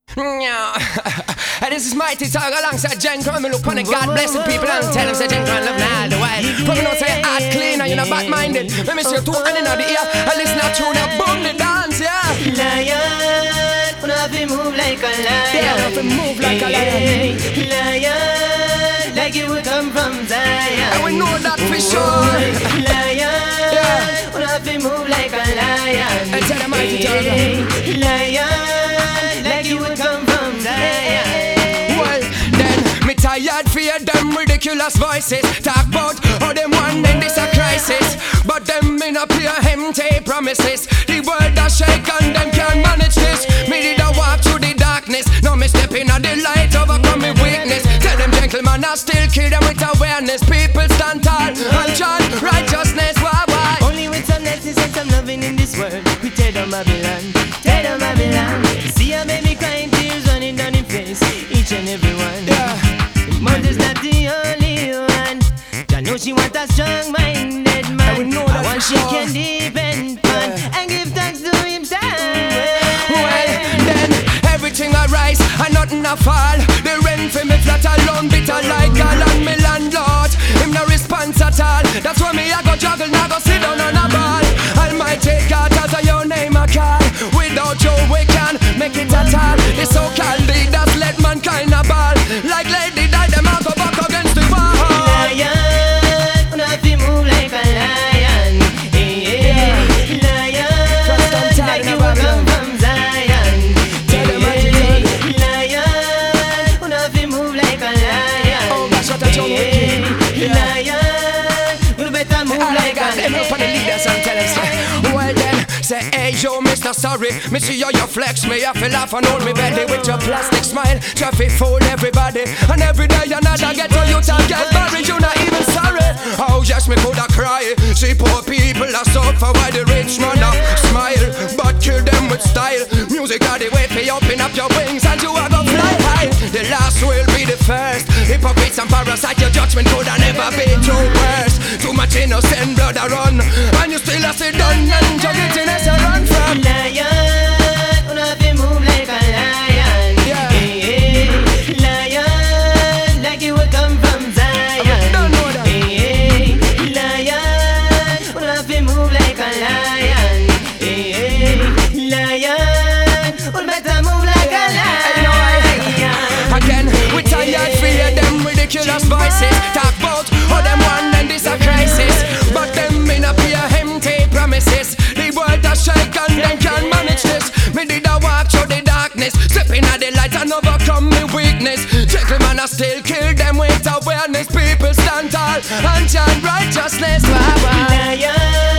Yeah. And this is Mighty Talk alongside Jen. Come and look on the God bless the people and tell them say Jen can love now the way. Come and say heart clean and you're not bad-minded. Let me see you two hand in the ear and listen to the boom the dance, yeah. Lion, wanna be move like a lion. Yeah, wanna move like a lion. Lion, like you would come from Zion. And we know that for sure. Lion, wanna be move like a lion. And tell them Mighty Talk. Lion, like you would come from Zion. Well, then me tired for them ridiculous voices. Talk about how them one in this a crisis, but them in a pure empty promises. The world a shake and them can't manage this. Me did a walk through the darkness. Now me step in the light, overcome me weakness. Tell them gentlemen I still kill them with awareness. People stand tall and chant righteousness. Why? Only with some lessons and some loving in this world. We tear down Babylon, tear down Babylon. See a baby crying, tears running down in face, each and every one. Yeah. Mother's not the only one. I know she want a strong-minded man. we know I that want for she sure. can depend on and give thanks to him. Well, then everything I rise and nothing I fall. The rent for me flat alone, bitter like God and me landlord. Him no response at all. That's why me I go juggle, now go sit down on a ball. Almighty God, as a your name I call. Without you we can make it at all. The so-called leaders let mankind a ball. Like Lady Di, them a go back against the wall. Lion, wanna be move like a lion. Hey, lion, like you will come from Zion. Lion, wanna be move like a lion. Oh, that's what I told you. Lion, you better move like a Them up on the leaders and tell them say, well then, say hey yo Mr. Sorry. Me see how you flex me, I feel laugh and hold me belly with your plastic smile. Traffic fool everybody, and every day another get to you to get married. You not even sorry. Oh yes, me coulda cry. See poor people are suffer while the rich man a smile, but kill them with style. Music are the way for you open up your wings and you are gonna fly high. The last will be the first. Hypocrites and parasites, your judgment coulda never be too worse. Too much innocent blood a run, and you still a sit down and you getting us a run from. Lion, wanna be move like a lion. Yeah. Hey, lion, like you would come from Zion. Don't know that. Hey, lion, wanna be move like a lion. Hey, lion, would better move like a lion. Again, we tired for hear them ridiculous voices. Talk about how them one and this a crisis, but them in a pure empty promises. The world a shake and them can't manage this. Me did a walk through the darkness, stepping at the light and overcome me weakness. Gentlemen I still kill them with awareness. People stand tall and chant righteousness. Lion.